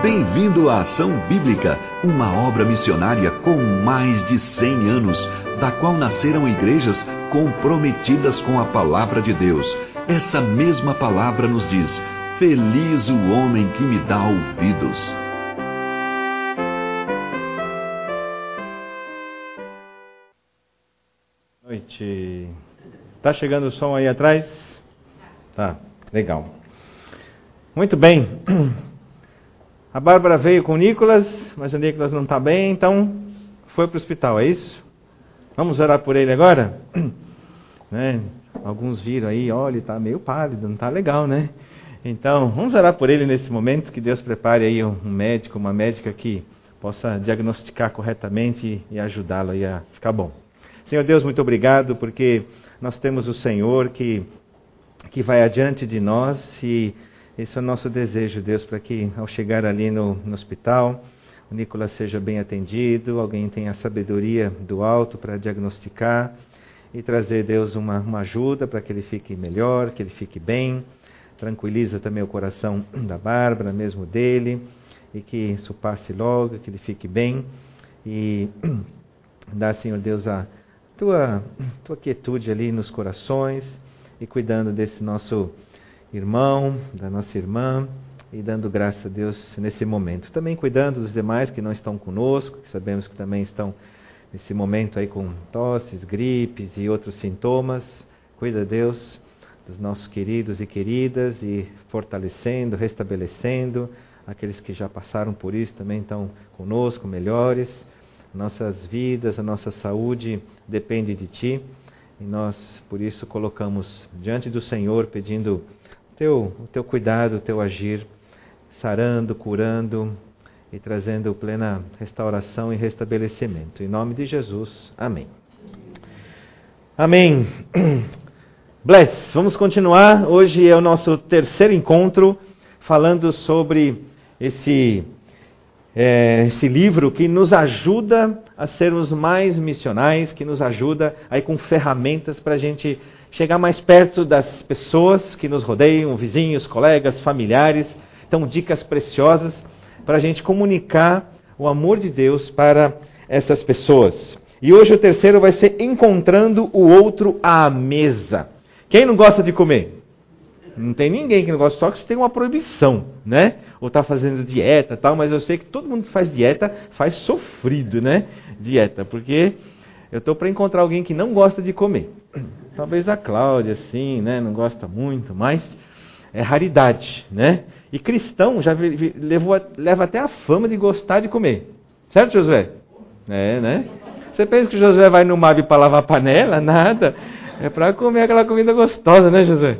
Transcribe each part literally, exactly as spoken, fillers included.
Bem-vindo à Ação Bíblica, uma obra missionária com mais de cem anos, da qual nasceram igrejas comprometidas com a palavra de Deus. Essa mesma palavra nos diz: feliz o homem que me dá ouvidos. Boa noite. Tá chegando o som aí atrás? Tá, legal. Muito bem. A Bárbara veio com o Nicolas, mas o Nicolas não está bem, então foi para o hospital, é isso? Vamos orar por ele agora? Né? Alguns viram aí, olha, ele está meio pálido, não está legal, né? Então, vamos orar por ele nesse momento, que Deus prepare aí um médico, uma médica que possa diagnosticar corretamente e ajudá-lo aí a ficar bom. Senhor Deus, muito obrigado, porque nós temos o Senhor que, que vai adiante de nós e esse é o nosso desejo, Deus, para que ao chegar ali no, no hospital, o Nicolas seja bem atendido, alguém tenha a sabedoria do alto para diagnosticar e trazer, Deus, uma, uma ajuda para que ele fique melhor, que ele fique bem. Tranquiliza também o coração da Bárbara, mesmo dele, e que isso passe logo, que ele fique bem. E dá, Senhor Deus, a tua, tua quietude ali nos corações e cuidando desse nosso irmão, da nossa irmã, e dando graça a Deus nesse momento. Também cuidando dos demais que não estão conosco, que sabemos que também estão nesse momento aí com tosses, gripes e outros sintomas. Cuida, Deus, dos nossos queridos e queridas e fortalecendo, restabelecendo. Aqueles que já passaram por isso também estão conosco, melhores. Nossas vidas, a nossa saúde depende de Ti. E nós, por isso, colocamos diante do Senhor, pedindo teu, o Teu cuidado, o Teu agir, sarando, curando e trazendo plena restauração e restabelecimento. Em nome de Jesus, amém. Amém. Bless, vamos continuar. Hoje é o nosso terceiro encontro, falando sobre esse, é, esse livro que nos ajuda a sermos mais missionais, que nos ajuda aí com ferramentas para a gente chegar mais perto das pessoas que nos rodeiam, vizinhos, colegas, familiares. Então, dicas preciosas para a gente comunicar o amor de Deus para essas pessoas. E hoje o terceiro vai ser encontrando o outro à mesa. Quem não gosta de comer? Não tem ninguém que não gosta, só que se tem uma proibição, né? Ou está fazendo dieta e tal, mas eu sei que todo mundo que faz dieta faz sofrido, né? Dieta, porque eu estou para encontrar alguém que não gosta de comer. Talvez a Cláudia, sim, né? Não gosta muito, mas é raridade, né? E cristão já levou, leva até a fama de gostar de comer. Certo, Josué? É, né? Você pensa que o Josué vai no M A B para lavar panela? Nada. É para comer aquela comida gostosa, né, Josué?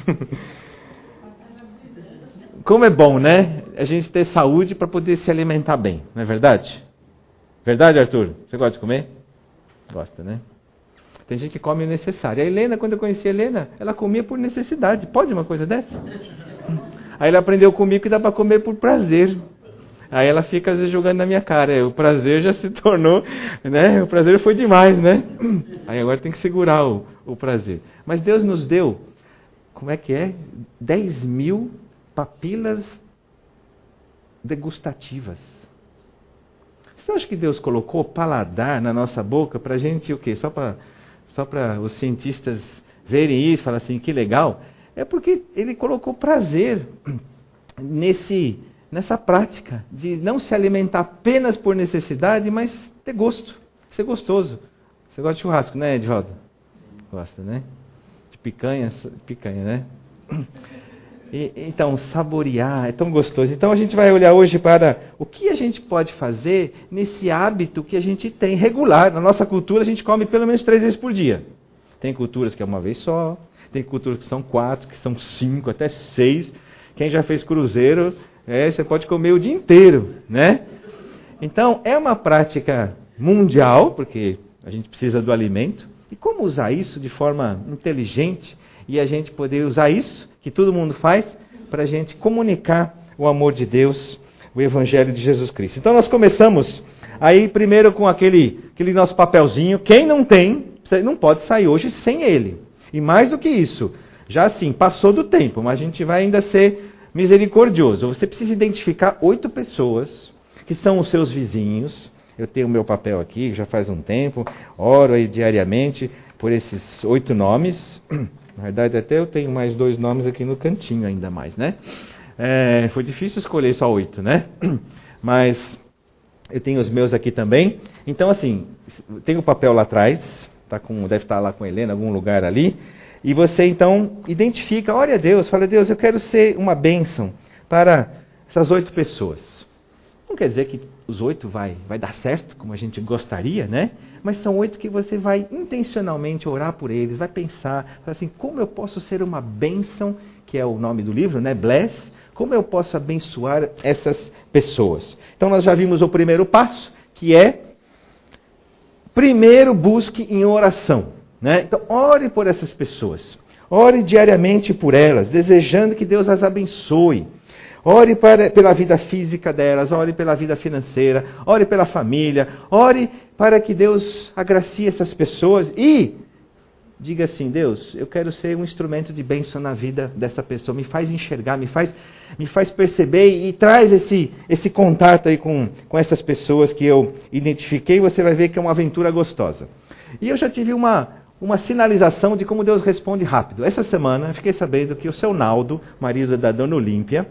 Como é bom, né? A gente ter saúde para poder se alimentar bem, não é verdade? Verdade, Arthur? Você gosta de comer? Gosta, né? Tem gente que come o necessário. A Helena, quando eu conheci a Helena, ela comia por necessidade. Pode uma coisa dessa? Aí ela aprendeu comigo que dá para comer por prazer. Aí ela fica às vezes jogando na minha cara. O prazer já se tornou, né? O prazer foi demais, né? Aí agora tem que segurar o, o prazer. Mas Deus nos deu, como é que é? dez mil papilas degustativas. Você acha que Deus colocou paladar na nossa boca para a gente o quê? Só para só para os cientistas verem isso e falar assim, que legal? É porque Ele colocou prazer nesse, nessa prática de não se alimentar apenas por necessidade, mas ter gosto, ser gostoso. Você gosta de churrasco, né, Edvaldo? Gosta, né? De picanha, picanha, né? E, então, saborear, é tão gostoso. Então a gente vai olhar hoje para o que a gente pode fazer nesse hábito que a gente tem regular. Na nossa cultura a gente come pelo menos três vezes por dia. Tem culturas que é uma vez só, tem culturas que são quatro, que são cinco, até seis. Quem já fez cruzeiro, é, você pode comer o dia inteiro, né? Então é uma prática mundial, porque a gente precisa do alimento. E como usar isso de forma inteligente e a gente poder usar isso que todo mundo faz, para a gente comunicar o amor de Deus, o Evangelho de Jesus Cristo. Então nós começamos aí primeiro com aquele, aquele nosso papelzinho. Quem não tem, não pode sair hoje sem ele. E mais do que isso, já assim, passou do tempo, mas a gente vai ainda ser misericordioso. Você precisa identificar oito pessoas que são os seus vizinhos. Eu tenho o meu papel aqui, já faz um tempo, oro aí diariamente por esses oito nomes. Na verdade, até eu tenho mais dois nomes aqui no cantinho ainda mais, né? É, foi difícil escolher só oito, né? Mas eu tenho os meus aqui também. Então, assim, tem o papel lá atrás, tá com, deve estar lá com a Helena, em algum lugar ali. E você, então, identifica, ore a Deus, fala, Deus, eu quero ser uma bênção para essas oito pessoas. Não quer dizer que os oito vai, vai dar certo, como a gente gostaria, né? Mas são oito que você vai intencionalmente orar por eles, vai pensar, falar assim, como eu posso ser uma bênção, que é o nome do livro, né? Bless. Como eu posso abençoar essas pessoas? Então nós já vimos o primeiro passo, que é, primeiro busque em oração. Né? Então ore por essas pessoas. Ore diariamente por elas, desejando que Deus as abençoe. Ore para, pela vida física delas, ore pela vida financeira, ore pela família, ore para que Deus agracie essas pessoas e diga assim, Deus, eu quero ser um instrumento de bênção na vida dessa pessoa, me faz enxergar, me faz, me faz perceber e, e traz esse, esse contato aí com, com essas pessoas que eu identifiquei, você vai ver que é uma aventura gostosa. E eu já tive uma, uma sinalização de como Deus responde rápido. Essa semana eu fiquei sabendo que o seu Naldo, marido da Dona Olímpia,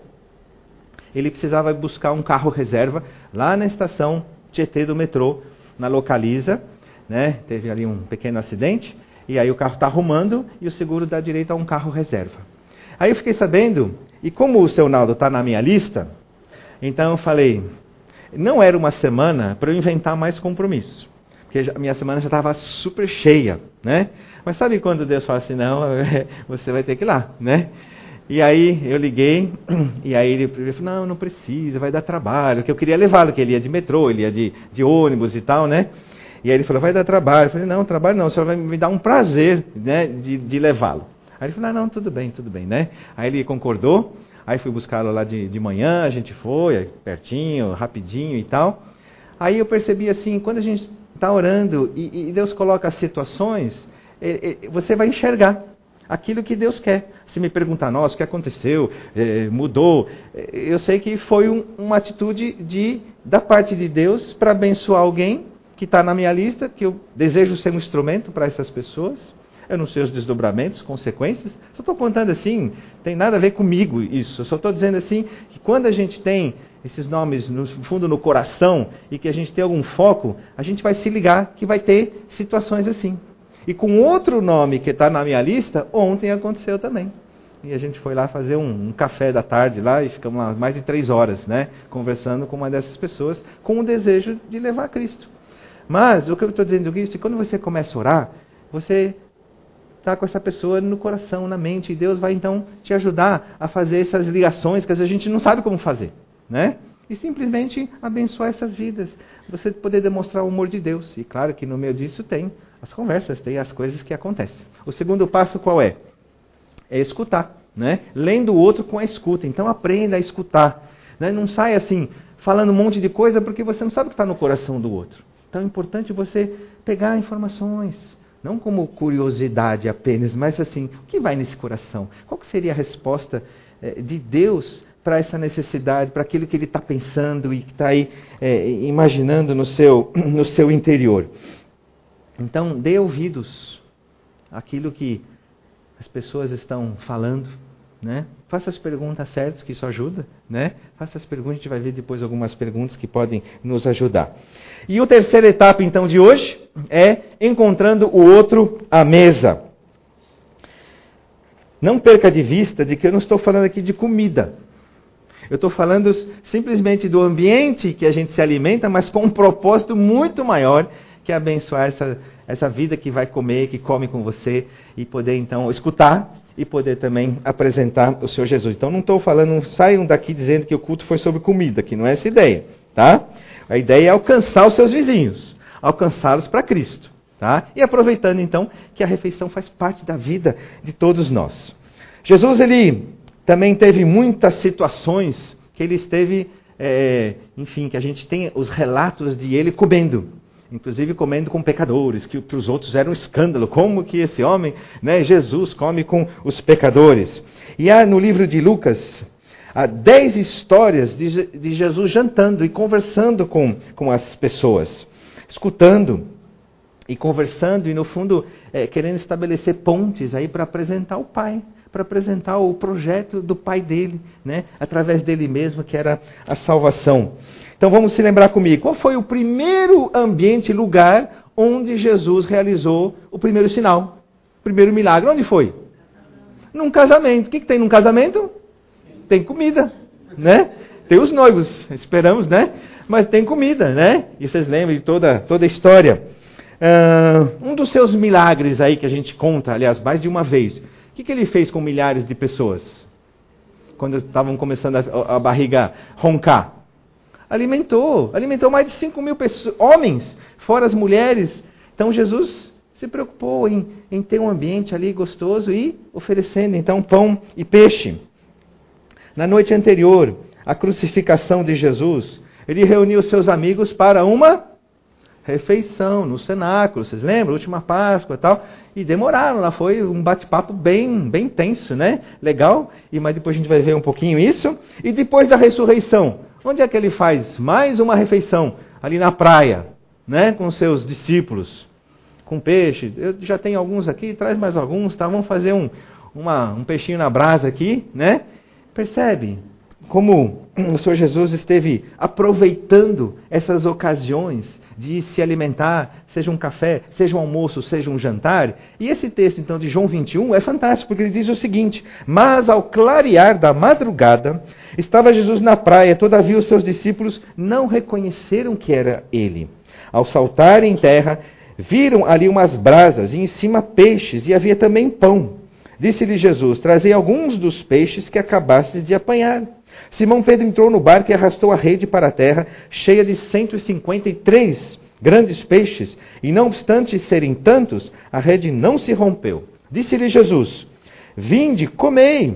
ele precisava buscar um carro reserva lá na estação Tietê do metrô, na Localiza, né? Teve ali um pequeno acidente. E aí o carro está arrumando e o seguro dá direito a um carro reserva. Aí eu fiquei sabendo, e como o seu Naldo está na minha lista, então eu falei, não era uma semana para eu inventar mais compromisso. Porque a minha semana já estava super cheia, né? Mas sabe quando Deus fala assim, não, você vai ter que ir lá, né? E aí eu liguei, e aí ele falou, não, não precisa, vai dar trabalho, porque eu queria levá-lo, que ele ia de metrô, ele ia de, de ônibus e tal, né? E aí ele falou, vai dar trabalho. Eu falei, não, trabalho não, o senhor vai me dar um prazer, né, de, de levá-lo. Aí ele falou, ah, não, tudo bem, tudo bem, né? Aí ele concordou, aí fui buscá-lo lá de, de manhã, a gente foi, pertinho, rapidinho e tal. Aí eu percebi assim, quando a gente está orando e, e Deus coloca as situações, é, é, você vai enxergar aquilo que Deus quer. Se me perguntar, nossa, o que aconteceu? É, mudou? Eu sei que foi um, uma atitude de, da parte de Deus para abençoar alguém que está na minha lista, que eu desejo ser um instrumento para essas pessoas. Eu não sei os desdobramentos, consequências. Só estou contando assim, tem nada a ver comigo isso. Eu só estou dizendo assim, que quando a gente tem esses nomes no fundo no coração e que a gente tem algum foco, a gente vai se ligar que vai ter situações assim. E com outro nome que está na minha lista, ontem aconteceu também. E a gente foi lá fazer um, um café da tarde lá e ficamos lá mais de três horas, né, conversando com uma dessas pessoas com o desejo de levar a Cristo. Mas o que eu estou dizendo isso é que quando você começa a orar, você está com essa pessoa no coração, na mente, e Deus vai então te ajudar a fazer essas ligações que às vezes a gente não sabe como fazer, né? E simplesmente abençoar essas vidas, você poder demonstrar o amor de Deus. E claro que no meio disso tem as conversas, tem as coisas que acontecem. O segundo passo qual é? É escutar, né? Lendo o outro com a escuta. Então aprenda a escutar, né? Não sai assim, falando um monte de coisa porque você não sabe o que está no coração do outro. Então é importante você pegar informações, não como curiosidade apenas, mas assim, o que vai nesse coração? Qual que seria a resposta eh, de Deus para essa necessidade, para aquilo que Ele está pensando e que está aí eh, imaginando no seu, no seu interior? Então, dê ouvidos àquilo que as pessoas estão falando, né? Faça as perguntas certas, que isso ajuda, né? Faça as perguntas, a gente vai ver depois algumas perguntas que podem nos ajudar. E a terceira etapa, então, de hoje é encontrando o outro à mesa. Não perca de vista de que eu não estou falando aqui de comida. Eu estou falando simplesmente do ambiente que a gente se alimenta, mas com um propósito muito maior, que é abençoar essa, essa vida que vai comer, que come com você, e poder, então, escutar e poder também apresentar o Senhor Jesus. Então, não estou falando, não saiam daqui dizendo que o culto foi sobre comida, que não é essa a ideia, tá? A ideia é alcançar os seus vizinhos, alcançá-los para Cristo, tá? E aproveitando, então, que a refeição faz parte da vida de todos nós. Jesus, ele também teve muitas situações que ele esteve, é, enfim, que a gente tem os relatos de ele comendo. Inclusive comendo com pecadores, que para os outros era um escândalo. Como que esse homem, né, Jesus, come com os pecadores? E há no livro de Lucas, há dez histórias de, de Jesus jantando e conversando com, com as pessoas, escutando e conversando e, no fundo, é, querendo estabelecer pontes aí para apresentar o Pai, para apresentar o projeto do Pai dele, né, através dele mesmo, que era a salvação. Então vamos se lembrar comigo, qual foi o primeiro ambiente, lugar, onde Jesus realizou o primeiro sinal, o primeiro milagre? Onde foi? Num casamento. O que, que tem num casamento? Tem comida, né? Tem os noivos, esperamos, né? Mas tem comida, né? E vocês lembram de toda, toda a história. Uh, um dos seus milagres aí que a gente conta, aliás, mais de uma vez. O que, que ele fez com milhares de pessoas? Quando estavam começando a, a barriga roncar. Alimentou, alimentou mais de cinco mil pessoas, homens, fora as mulheres. Então Jesus se preocupou em, em ter um ambiente ali gostoso e oferecendo então pão e peixe. Na noite anterior à crucificação de Jesus, ele reuniu seus amigos para uma refeição no cenáculo, vocês lembram? Última Páscoa e tal. E demoraram, lá foi um bate-papo bem, bem tenso, né? Legal. E mas depois a gente vai ver um pouquinho isso. E depois da ressurreição, onde é que ele faz mais uma refeição? Ali na praia, né? Com seus discípulos, com peixe. Eu já tenho alguns aqui, traz mais alguns, tá? Vamos fazer um, uma, um peixinho na brasa aqui, né? Percebe como o Senhor Jesus esteve aproveitando essas ocasiões de se alimentar, seja um café, seja um almoço, seja um jantar. E esse texto, então, de João vinte e um é fantástico, porque ele diz o seguinte: mas ao clarear da madrugada, estava Jesus na praia, todavia os seus discípulos não reconheceram que era ele. Ao saltar em terra, viram ali umas brasas, e em cima peixes, e havia também pão. Disse-lhe Jesus: trazei alguns dos peixes que acabastes de apanhar. Simão Pedro entrou no barco e arrastou a rede para a terra, cheia de cento e cinquenta e três grandes peixes, e não obstante serem tantos, a rede não se rompeu. Disse-lhe Jesus: vinde, comei.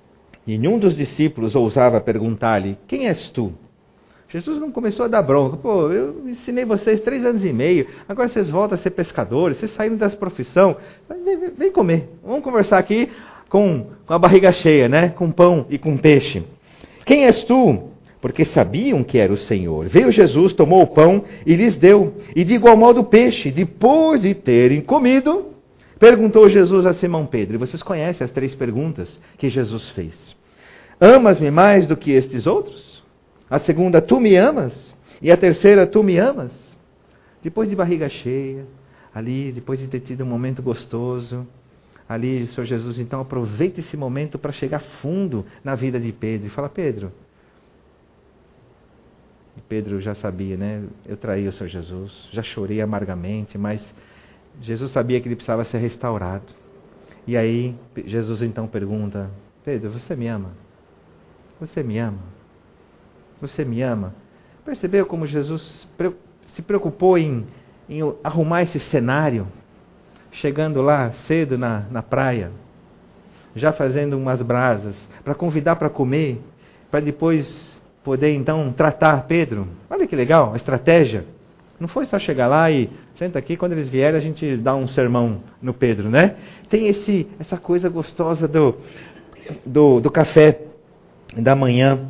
E nenhum dos discípulos ousava perguntar-lhe: quem és tu? Jesus não começou a dar bronca. Pô, eu ensinei vocês três anos e meio, agora vocês voltam a ser pescadores, vocês saíram dessa profissão. Vem, vem, vem comer. Vamos conversar aqui com, com a barriga cheia, né? Com pão e com peixe. Quem és tu? Porque sabiam que era o Senhor. Veio Jesus, tomou o pão e lhes deu. E de igual modo o peixe. Depois de terem comido, perguntou Jesus a Simão Pedro. E vocês conhecem as três perguntas que Jesus fez. Amas-me mais do que estes outros? A segunda, tu me amas? E a terceira, tu me amas? Depois de barriga cheia, ali, depois de ter tido um momento gostoso, ali, o Senhor Jesus, então, aproveita esse momento para chegar fundo na vida de Pedro. E fala: Pedro, e Pedro já sabia, né? Eu traí o Senhor Jesus, já chorei amargamente, mas Jesus sabia que ele precisava ser restaurado. E aí, Jesus então pergunta: Pedro, você me ama? Você me ama? Você me ama? Percebeu como Jesus se preocupou em, em arrumar esse cenário? Chegando lá cedo na, na praia, já fazendo umas brasas, para convidar para comer, para depois poder então tratar Pedro. Olha que legal a estratégia. Não foi só chegar lá e senta aqui, quando eles vierem a gente dá um sermão no Pedro, né? Tem esse, essa coisa gostosa do, do, do café da manhã.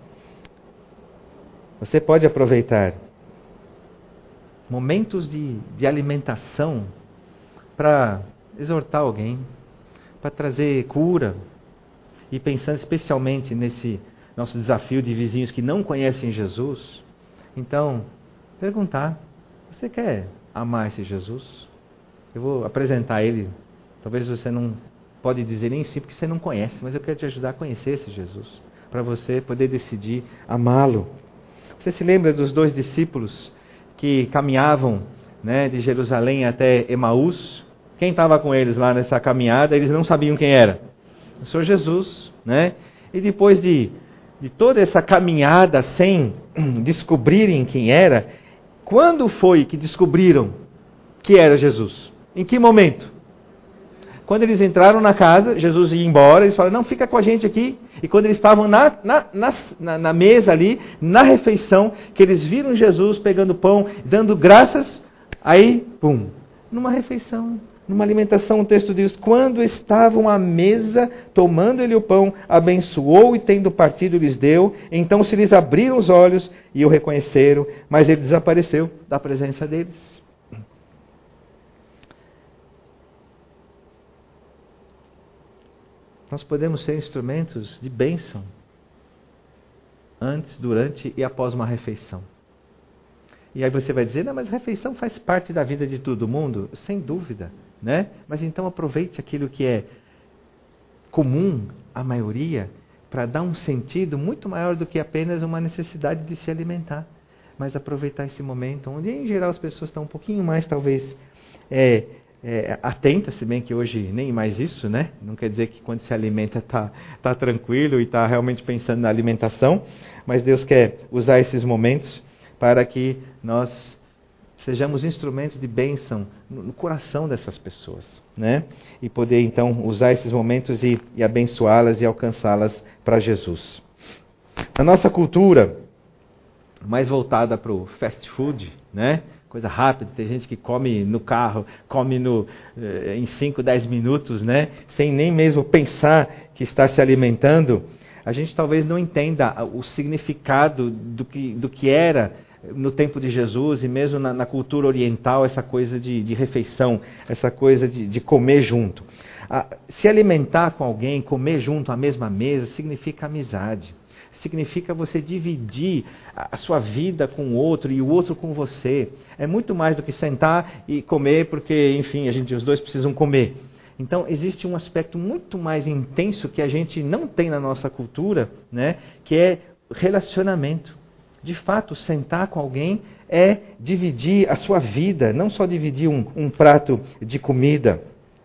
Você pode aproveitar momentos de, de alimentação para exortar alguém, para trazer cura, e pensando especialmente nesse nosso desafio de vizinhos que não conhecem Jesus. Então, perguntar: você quer amar esse Jesus? Eu vou apresentar ele. Talvez você não pode dizer nem sim, porque você não conhece, mas eu quero te ajudar a conhecer esse Jesus, para você poder decidir amá-lo. Você se lembra dos dois discípulos que caminhavam, né, de Jerusalém até Emaús? Quem estava com eles lá nessa caminhada? Eles não sabiam quem era. O Senhor Jesus, né? E depois de, de toda essa caminhada sem descobrirem quem era, quando foi que descobriram que era Jesus? Em que momento? Quando eles entraram na casa, Jesus ia embora, eles falaram: não, fica com a gente aqui. E quando eles estavam na, na, na, na mesa ali, na refeição, que eles viram Jesus pegando pão, dando graças, aí, pum, numa refeição, Numa alimentação, o texto diz, quando estavam à mesa, tomando ele o pão, abençoou e tendo partido lhes deu, então se lhes abriram os olhos e o reconheceram, mas ele desapareceu da presença deles. Nós podemos ser instrumentos de bênção antes, durante e após uma refeição. E aí você vai dizer, não, mas a refeição faz parte da vida de todo mundo? Sem dúvida, né? Mas então aproveite aquilo que é comum à maioria para dar um sentido muito maior do que apenas uma necessidade de se alimentar. Mas aproveitar esse momento, onde em geral as pessoas estão um pouquinho mais, talvez, é, é, atentas, se bem que hoje nem mais isso, né? Não quer dizer que quando se alimenta está tá tranquilo e está realmente pensando na alimentação, mas Deus quer usar esses momentos para que nós sejamos instrumentos de bênção no coração dessas pessoas, né? E poder então usar esses momentos e, e abençoá-las e alcançá-las para Jesus. Na nossa cultura, mais voltada para o fast food, né? Coisa rápida, tem gente que come no carro, come no, eh, em cinco, dez minutos, né? Sem nem mesmo pensar que está se alimentando. A gente talvez não entenda o significado do que, do que era no tempo de Jesus e mesmo na, na cultura oriental, essa coisa de, de refeição, essa coisa de, de comer junto. Ah, se alimentar com alguém, comer junto à mesma mesa, significa amizade. Significa você dividir a sua vida com o outro e o outro com você. É muito mais do que sentar e comer porque, enfim, a gente, os dois precisam comer. Então, existe um aspecto muito mais intenso que a gente não tem na nossa cultura, né, que é relacionamento. De fato, sentar com alguém é dividir a sua vida, não só dividir um, um prato de comida.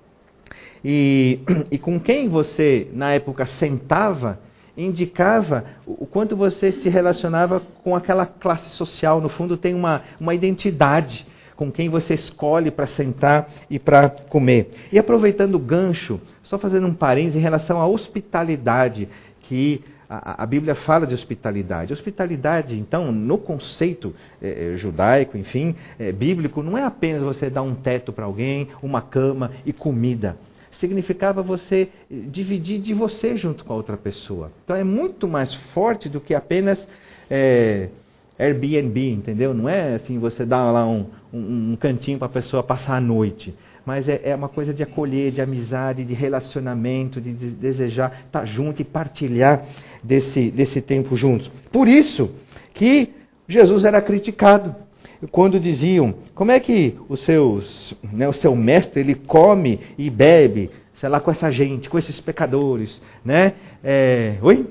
E, e com quem você, na época, sentava, indicava o quanto você se relacionava com aquela classe social. No fundo, tem uma, uma identidade com quem você escolhe para sentar e para comer. E aproveitando o gancho, só fazendo um parênteses em relação à hospitalidade, que a, a Bíblia fala de hospitalidade. Hospitalidade, então, no conceito eh, judaico, enfim, eh, bíblico, não é apenas você dar um teto para alguém, uma cama e comida. Significava você dividir de você junto com a outra pessoa. Então é muito mais forte do que apenas é, Airbnb, entendeu? Não é assim você dar lá um, um, um cantinho para a pessoa passar a noite. Mas é, é uma coisa de acolher, de amizade, de relacionamento, de, de desejar estar junto e partilhar desse, desse tempo juntos. Por isso que Jesus era criticado. Quando diziam, como é que os seus, né, o seu mestre ele come e bebe, sei lá, com essa gente, com esses pecadores, né? É, oi?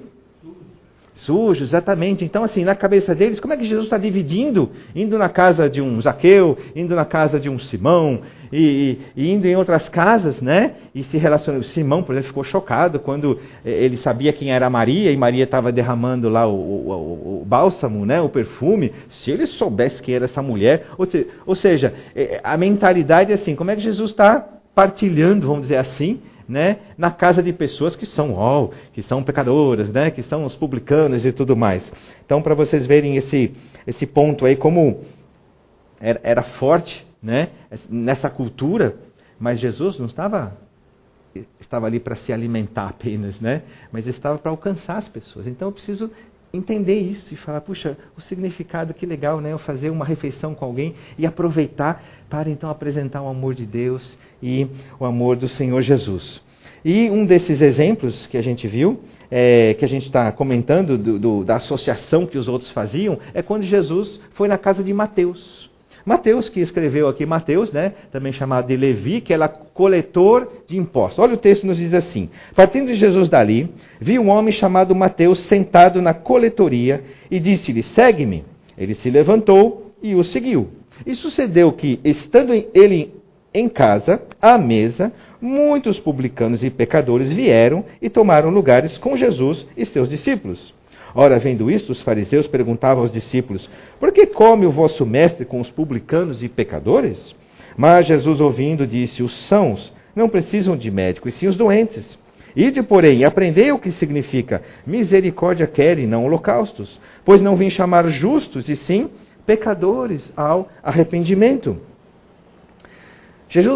Sujo, exatamente. Então, assim, na cabeça deles, como é que Jesus está dividindo? Indo na casa de um Zaqueu, indo na casa de um Simão, e, e, e indo em outras casas, né? E se relacionando. Simão, por exemplo, ficou chocado quando ele sabia quem era Maria, e Maria estava derramando lá o, o, o, o bálsamo, né? O perfume. Se ele soubesse quem era essa mulher... Ou, te, ou seja, a mentalidade é assim, como é que Jesus está partilhando, vamos dizer assim, né, na casa de pessoas que são, oh, que são pecadoras, né, que são os publicanos e tudo mais. Então, para vocês verem esse, esse ponto aí, como era, era forte, né, nessa cultura, mas Jesus não estava, estava ali para se alimentar apenas, né, mas estava para alcançar as pessoas. Então, eu preciso entender isso e falar, puxa, o significado, que legal, né, eu fazer uma refeição com alguém e aproveitar para então apresentar o amor de Deus e o amor do Senhor Jesus. E um desses exemplos que a gente viu, é, que a gente está comentando do, do, da associação que os outros faziam, é quando Jesus foi na casa de Mateus. Mateus, que escreveu aqui Mateus, né, também chamado de Levi, que era coletor de impostos. Olha, o texto nos diz assim: partindo de Jesus dali, viu um homem chamado Mateus sentado na coletoria e disse-lhe, segue-me. Ele se levantou e o seguiu. E sucedeu que, estando ele em casa, à mesa, muitos publicanos e pecadores vieram e tomaram lugares com Jesus e seus discípulos. Ora, vendo isto, os fariseus perguntavam aos discípulos, por que come o vosso mestre com os publicanos e pecadores? Mas Jesus, ouvindo, disse, os sãos não precisam de médico, e sim os doentes. Ide, porém, aprendei o que significa misericórdia querem, não holocaustos, pois não vim chamar justos, e sim pecadores ao arrependimento. Jesus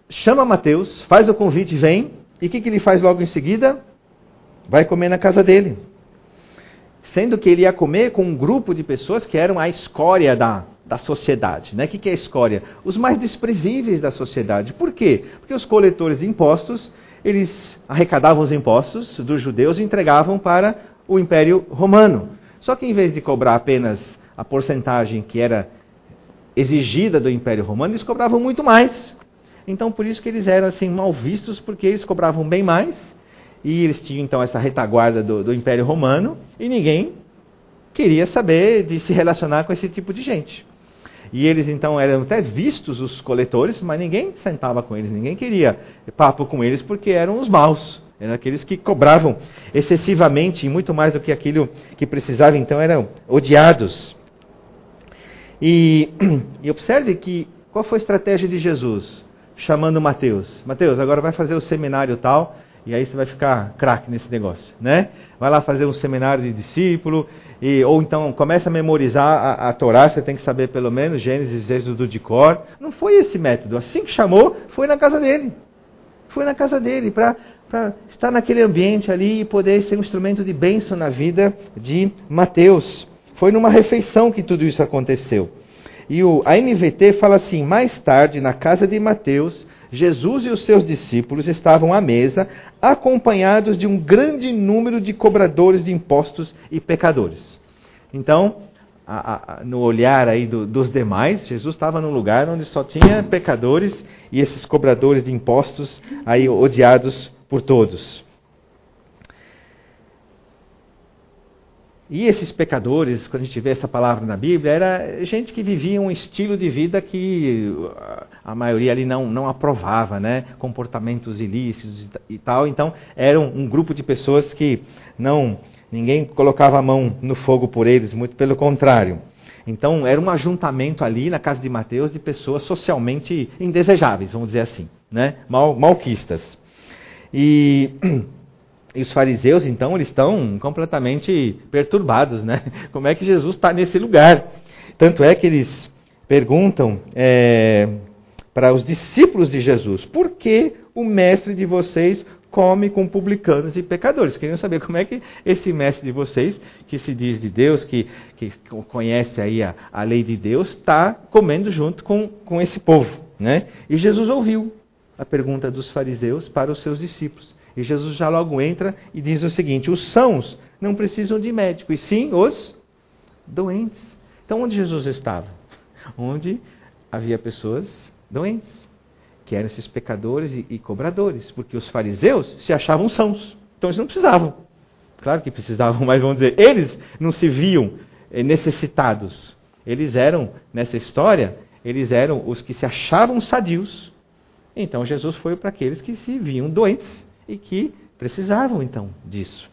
chama Mateus, faz o convite, vem, e o que, que ele faz logo em seguida? Vai comer na casa dele. Sendo que ele ia comer com um grupo de pessoas que eram a escória da, da sociedade. Né? O que, que é a escória? Os mais desprezíveis da sociedade. Por quê? Porque os coletores de impostos, eles arrecadavam os impostos dos judeus e entregavam para o Império Romano. Só que em vez de cobrar apenas a porcentagem que era exigida do Império Romano, eles cobravam muito mais. Então, por isso que eles eram assim mal vistos, porque eles cobravam bem mais, e eles tinham então essa retaguarda do, do Império Romano, e ninguém queria saber de se relacionar com esse tipo de gente. E eles então eram até vistos, os coletores, mas ninguém sentava com eles, ninguém queria papo com eles, porque eram os maus. Eram aqueles que cobravam excessivamente, e muito mais do que aquilo que precisava, então eram odiados. E, e observe que, qual foi a estratégia de Jesus? Chamando Mateus. Mateus, agora vai fazer o seminário tal, e aí você vai ficar craque nesse negócio, né? Vai lá fazer um seminário de discípulo, e, ou então começa a memorizar a, a Torá, você tem que saber pelo menos Gênesis, Êxodo de cor. Não foi esse método. Assim que chamou, foi na casa dele. Foi na casa dele, para para estar naquele ambiente ali e poder ser um instrumento de bênção na vida de Mateus. Foi numa refeição que tudo isso aconteceu. E o, a N V T fala assim: mais tarde, na casa de Mateus, Jesus e os seus discípulos estavam à mesa, acompanhados de um grande número de cobradores de impostos e pecadores. Então, a, a, no olhar aí do, dos demais, Jesus estava num lugar onde só tinha pecadores e esses cobradores de impostos aí odiados por todos. E esses pecadores, quando a gente vê essa palavra na Bíblia, era gente que vivia um estilo de vida que a maioria ali não, não aprovava, né? Comportamentos ilícitos e tal. Então, era um, um grupo de pessoas que não, ninguém colocava a mão no fogo por eles, muito pelo contrário. Então, era um ajuntamento ali na casa de Mateus de pessoas socialmente indesejáveis, vamos dizer assim, né? Mal, malquistas. E... E os fariseus, então, eles estão completamente perturbados, né? Como é que Jesus está nesse lugar? Tanto é que eles perguntam é, para os discípulos de Jesus: por que o mestre de vocês come com publicanos e pecadores? Queriam saber como é que esse mestre de vocês, que se diz de Deus, que, que conhece aí a, a lei de Deus, está comendo junto com, com esse povo, né? E Jesus ouviu a pergunta dos fariseus para os seus discípulos. E Jesus já logo entra e diz o seguinte: os sãos não precisam de médico, e sim os doentes. Então, onde Jesus estava? Onde havia pessoas doentes, que eram esses pecadores e, e cobradores, porque os fariseus se achavam sãos, então eles não precisavam. Claro que precisavam, mas vamos dizer, eles não se viam necessitados. Eles eram, nessa história, eles eram os que se achavam sadios. Então, Jesus foi para aqueles que se viam doentes e que precisavam, então, disso.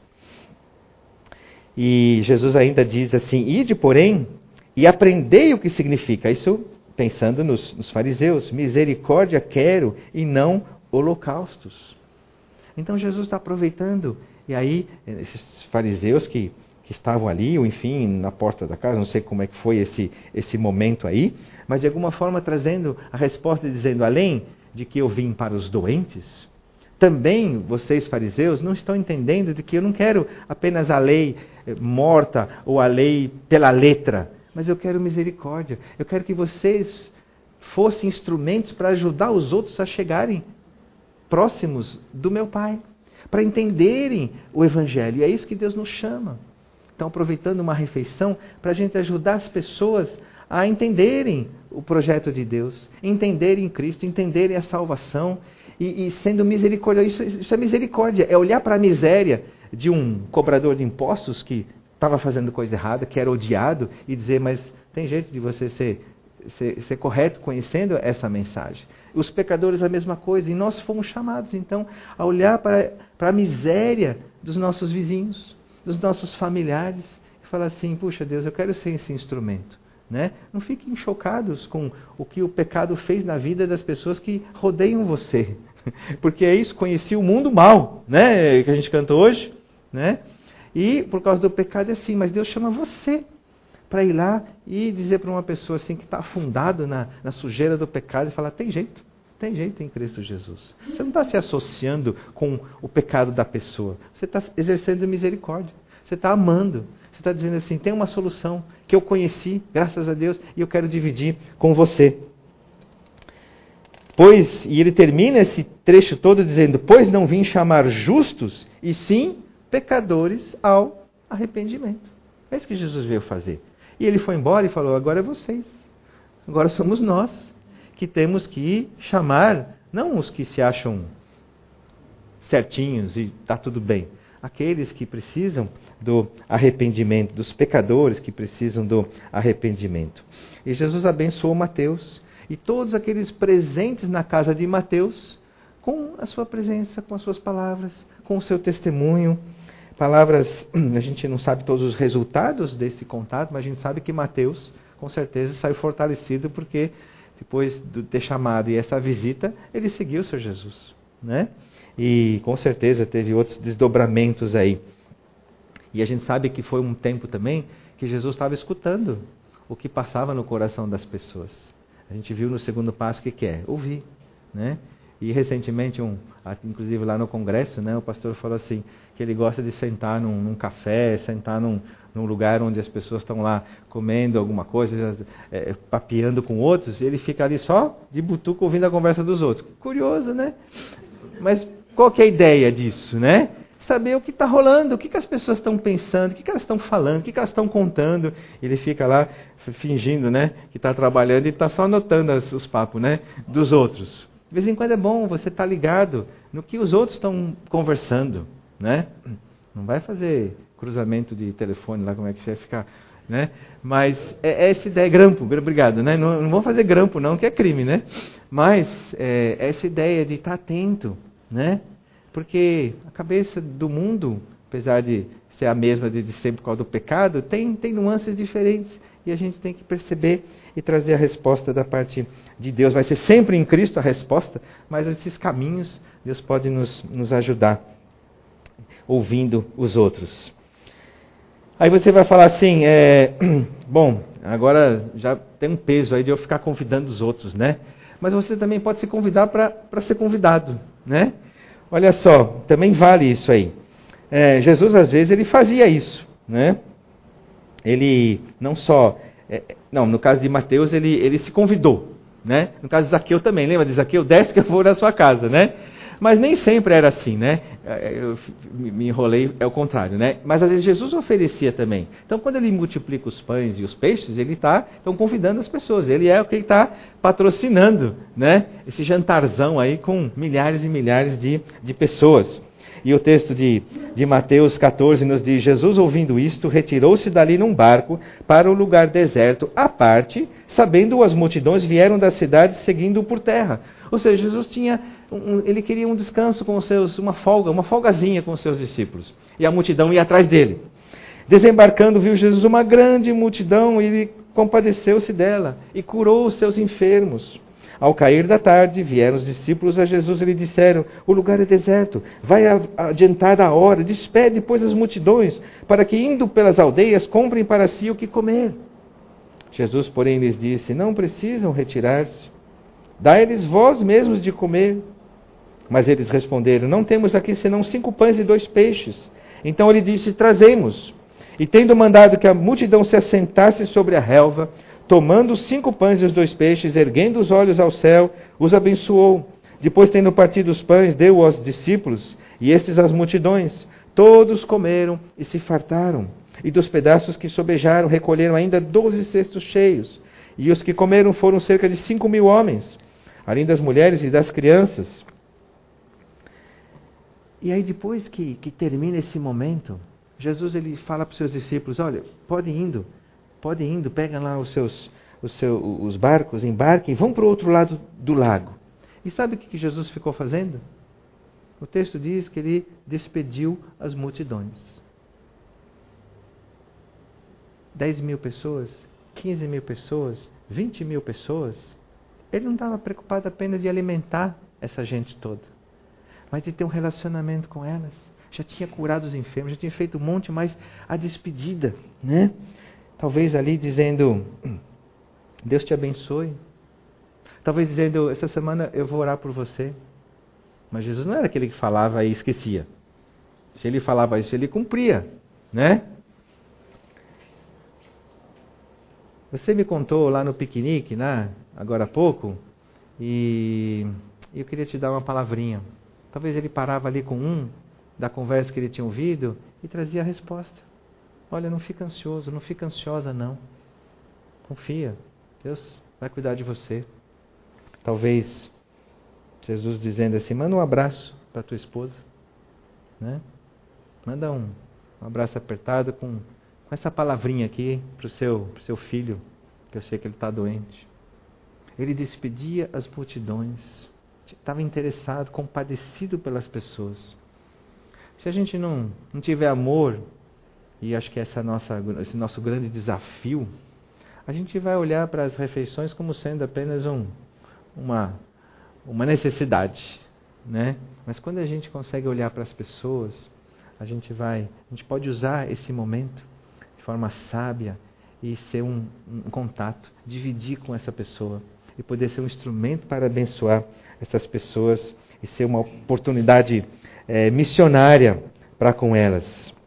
E Jesus ainda diz assim: ide, porém, e aprendei o que significa. Isso pensando nos, nos fariseus. Misericórdia quero e não holocaustos. Então, Jesus está aproveitando. E aí, esses fariseus que, que estavam ali, ou enfim, na porta da casa, não sei como é que foi esse, esse momento aí, mas de alguma forma trazendo a resposta, dizendo: além de que eu vim para os doentes, também vocês, fariseus, não estão entendendo de que eu não quero apenas a lei morta ou a lei pela letra, mas eu quero misericórdia. Eu quero que vocês fossem instrumentos para ajudar os outros a chegarem próximos do meu Pai, para entenderem o Evangelho. E é isso que Deus nos chama. Então, aproveitando uma refeição, para a gente ajudar as pessoas a entenderem o projeto de Deus, entenderem Cristo, entenderem a salvação, E, e sendo misericórdia. Isso, isso é misericórdia, é olhar para a miséria de um cobrador de impostos que estava fazendo coisa errada, que era odiado, e dizer: mas tem jeito de você ser, ser, ser correto conhecendo essa mensagem. Os pecadores a mesma coisa, e nós fomos chamados então a olhar para, para a miséria dos nossos vizinhos, dos nossos familiares, e falar assim: puxa Deus, eu quero ser esse instrumento. Né? Não fiquem chocados com o que o pecado fez na vida das pessoas que rodeiam você. Porque é isso, conheci o mundo mal, né? Que a gente canta hoje. Né? E por causa do pecado é assim, mas Deus chama você para ir lá e dizer para uma pessoa assim que está afundado na, na sujeira do pecado e falar: tem jeito, Tem jeito em Cristo Jesus. Você não está se associando com o pecado da pessoa. Você está exercendo misericórdia. Você está amando. Você está dizendo assim, tem uma solução que eu conheci, graças a Deus, e eu quero dividir com você. Pois, e ele termina esse trecho todo dizendo, pois não vim chamar justos, e sim pecadores ao arrependimento. É isso que Jesus veio fazer. E ele foi embora e falou, agora é vocês. Agora somos nós que temos que chamar, não os que se acham certinhos e está tudo bem. Aqueles que precisam do arrependimento, dos pecadores que precisam do arrependimento. E Jesus abençoou Mateus e todos aqueles presentes na casa de Mateus com a sua presença, com as suas palavras, com o seu testemunho. Palavras, a gente não sabe todos os resultados desse contato, mas a gente sabe que Mateus, com certeza, saiu fortalecido porque depois de ter chamado e essa visita, ele seguiu o Senhor Jesus, né? E com certeza teve outros desdobramentos aí. E a gente sabe que foi um tempo também que Jesus estava escutando o que passava no coração das pessoas. A gente viu no segundo passo o que, que é? Ouvir, né? E recentemente, um, inclusive lá no congresso, né, o pastor falou assim, que ele gosta de sentar num, num café, sentar num, num lugar onde as pessoas estão lá comendo alguma coisa, é, papeando com outros, e ele fica ali só de butuco ouvindo a conversa dos outros. Curioso, né? Mas qual que é a ideia disso, né? Saber o que está rolando, o que, que as pessoas estão pensando, o que, que elas estão falando, o que, que elas estão contando. Ele fica lá fingindo, né, que está trabalhando e está só anotando as, os papos, né, dos outros. De vez em quando é bom você estar ligado no que os outros estão conversando, né? Não vai fazer cruzamento de telefone lá, como é que você vai ficar, né? Mas é, é essa ideia, grampo, obrigado, né? Não, não vou fazer grampo não, que é crime, né? Mas é, essa ideia de estar atento, né? Porque a cabeça do mundo, apesar de ser a mesma de sempre por causa do pecado, tem, tem nuances diferentes. E a gente tem que perceber e trazer a resposta da parte de Deus. Vai ser sempre em Cristo a resposta, mas esses caminhos Deus pode nos, nos ajudar, ouvindo os outros. Aí você vai falar assim, é, bom, agora já tem um peso aí de eu ficar convidando os outros, né? Mas você também pode se convidar para ser convidado, né? Olha só, também vale isso aí. É, Jesus, às vezes, ele fazia isso, né? Ele não só... É, não, no caso de Mateus, ele, ele se convidou, né? No caso de Zaqueu também, lembra de Zaqueu? Desce que eu vou na sua casa, né? Mas nem sempre era assim, né? Eu me enrolei, é o contrário, né? Mas às vezes Jesus oferecia também. Então, quando ele multiplica os pães e os peixes, ele está então, convidando as pessoas. Ele é o que está patrocinando, né? Esse jantarzão aí com milhares e milhares de, de pessoas. E o texto de, de Mateus catorze nos diz, Jesus ouvindo isto, retirou-se dali num barco para o lugar deserto, à parte, sabendo as multidões vieram da cidade seguindo-o por terra. Ou seja, Jesus tinha, um, ele queria um descanso com os seus, uma folga, uma folgazinha com os seus discípulos. E a multidão ia atrás dele. Desembarcando, viu Jesus uma grande multidão e ele compadeceu-se dela e curou os seus enfermos. Ao cair da tarde, vieram os discípulos a Jesus e lhe disseram, o lugar é deserto, vai adiantar a hora, despede, pois, as multidões, para que, indo pelas aldeias, comprem para si o que comer. Jesus, porém, lhes disse, não precisam retirar-se, dai-lhes vós mesmos de comer. Mas eles responderam, não temos aqui senão cinco pães e dois peixes. Então ele disse, trazemos. E tendo mandado que a multidão se assentasse sobre a relva, tomando os cinco pães e os dois peixes, erguendo os olhos ao céu, os abençoou. Depois, tendo partido os pães, deu aos discípulos, e estes às multidões. Todos comeram e se fartaram. E dos pedaços que sobejaram, recolheram ainda doze cestos cheios. E os que comeram foram cerca de cinco mil homens, além das mulheres e das crianças. E aí, depois que, que termina esse momento, Jesus ele fala para os seus discípulos, olha, pode indo. Pode indo, pegam lá os seus os, seu, os barcos, embarquem, vão para o outro lado do lago. E sabe o que Jesus ficou fazendo? O texto diz que ele despediu as multidões. dez mil pessoas, quinze mil pessoas, vinte mil pessoas. Ele não estava preocupado apenas de alimentar essa gente toda, mas de ter um relacionamento com elas. Já tinha curado os enfermos, já tinha feito um monte, mas a despedida, né? Talvez ali dizendo, Deus te abençoe. Talvez dizendo, essa semana eu vou orar por você. Mas Jesus não era aquele que falava e esquecia. Se ele falava isso, ele cumpria, né? Você me contou lá no piquenique, né, agora há pouco, e eu queria te dar uma palavrinha. Talvez ele parava ali com um da conversa que ele tinha ouvido e trazia a resposta. Olha, não fica ansioso, não fica ansiosa não. Confia, Deus vai cuidar de você. Talvez Jesus dizendo assim, manda um abraço para tua esposa, né? Manda um, um abraço apertado com, com essa palavrinha aqui para o seu, pro seu filho, que eu sei que ele está doente. Ele despedia as multidões, estava interessado, compadecido pelas pessoas. Se a gente não, não tiver amor, e acho que essa nossa, esse nosso grande desafio, a gente vai olhar para as refeições como sendo apenas um, uma, uma necessidade, né? Mas quando a gente consegue olhar para as pessoas, a gente vai, a gente pode usar esse momento de forma sábia e ser um, um contato, dividir com essa pessoa e poder ser um instrumento para abençoar essas pessoas e ser uma oportunidade é, missionária para com elas.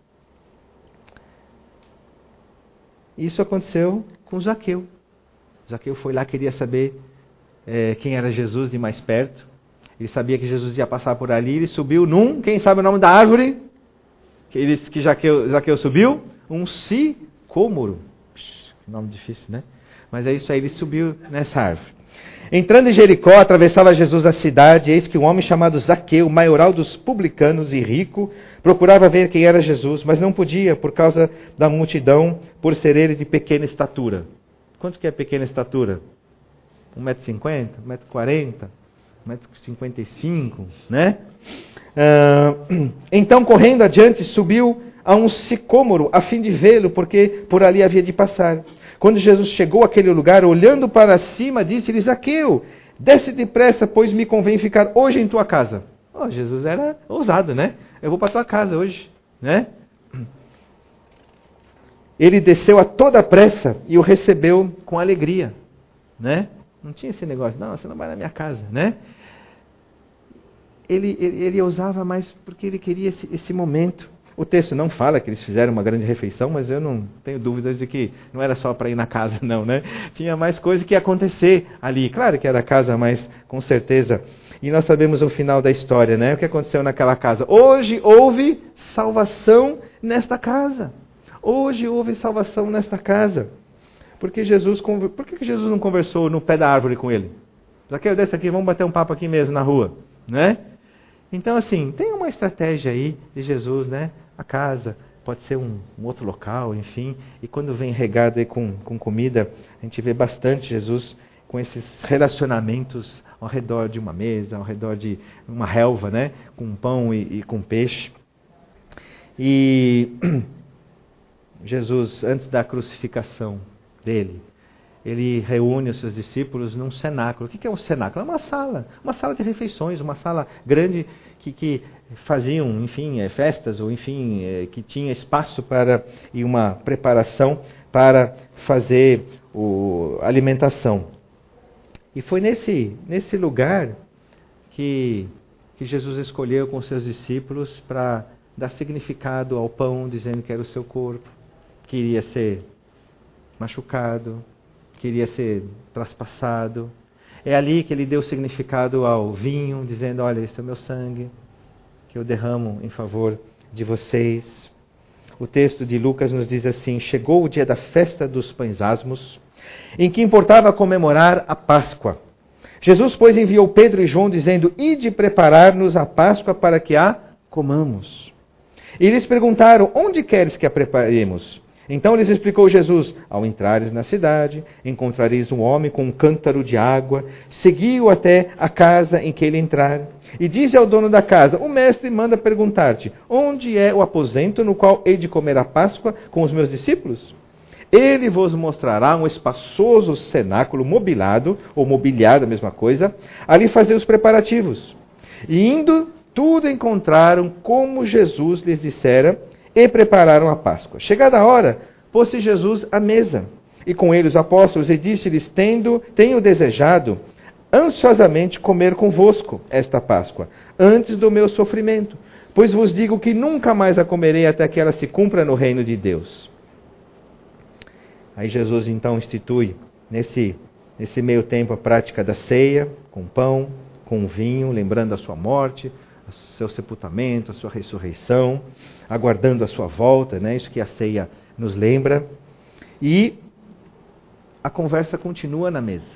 Isso aconteceu com Zaqueu. Zaqueu foi lá, queria saber é, quem era Jesus de mais perto. Ele sabia que Jesus ia passar por ali. Ele subiu num, quem sabe o nome da árvore? Que, ele, que Zaqueu, Zaqueu subiu? Um sicômoro. Que nome difícil, né? Mas é isso aí, ele subiu nessa árvore. Entrando em Jericó, atravessava Jesus a cidade, eis que um homem chamado Zaqueu, maioral dos publicanos e rico, procurava ver quem era Jesus, mas não podia por causa da multidão, por ser ele de pequena estatura. Quanto que é pequena estatura? um metro e cinquenta? um metro e quarenta? um metro e cinquenta e cinco? Né? Uh, então, correndo adiante, subiu a um sicômoro, a fim de vê-lo, porque por ali havia de passar. Quando Jesus chegou àquele lugar, olhando para cima, disse-lhe, Zaqueu, desce depressa, pois me convém ficar hoje em tua casa. Oh, Jesus era ousado, né? Eu vou para tua casa hoje, né? Ele desceu a toda pressa e o recebeu com alegria, né? Não tinha esse negócio, não, você não vai na minha casa, né? Ele, ele, ele ousava mais porque ele queria esse, esse momento. O texto não fala que eles fizeram uma grande refeição, mas eu não tenho dúvidas de que não era só para ir na casa, não, né? Tinha mais coisa que ia acontecer ali. Claro que era a casa, mas com certeza. E nós sabemos o final da história, né? O que aconteceu naquela casa. Hoje houve salvação nesta casa. Hoje houve salvação nesta casa. Porque Jesus, por que Jesus não conversou no pé da árvore com ele? Zaqueu, desce aqui, vamos bater um papo aqui mesmo na rua, né? Então, assim, tem uma estratégia aí de Jesus, né? A casa pode ser um, um outro local, enfim. E quando vem regado aí com, com comida, a gente vê bastante Jesus com esses relacionamentos ao redor de uma mesa, ao redor de uma relva, né? Com pão e, e com peixe. E Jesus, antes da crucificação dele, ele reúne os seus discípulos num cenáculo. O que é um cenáculo? É uma sala, uma sala de refeições, uma sala grande que, que faziam, enfim, festas, ou enfim, que tinha espaço para e uma preparação para fazer o, a alimentação. E foi nesse, nesse lugar que, que Jesus escolheu com seus discípulos para dar significado ao pão, dizendo que era o seu corpo, que iria ser machucado, queria ser traspassado. É ali que ele deu significado ao vinho, dizendo, olha, esse é o meu sangue, que eu derramo em favor de vocês. O texto de Lucas nos diz assim, chegou o dia da festa dos pães asmos, em que importava comemorar a Páscoa. Jesus, pois, enviou Pedro e João, dizendo, ide preparar-nos a Páscoa para que a comamos. E eles perguntaram, onde queres que a preparemos? Então lhes explicou Jesus, ao entrares na cidade, encontrareis um homem com um cântaro de água, segui-o até a casa em que ele entrar. E diz ao dono da casa, o mestre manda perguntar-te, onde é o aposento no qual hei de comer a Páscoa com os meus discípulos? Ele vos mostrará um espaçoso cenáculo mobilado, ou mobiliado, a mesma coisa, ali fazer os preparativos. E indo, tudo encontraram como Jesus lhes dissera, e prepararam a Páscoa. Chegada a hora, pôs-se Jesus à mesa, e com ele os apóstolos, e disse-lhes, tendo, tenho desejado ansiosamente comer convosco esta Páscoa, antes do meu sofrimento. Pois vos digo que nunca mais a comerei até que ela se cumpra no reino de Deus. Aí Jesus então institui, nesse, nesse meio tempo, a prática da ceia, com pão, com vinho, lembrando a sua morte, o seu sepultamento, a sua ressurreição, aguardando a sua volta, né? Isso que a ceia nos lembra. E a conversa continua na mesa.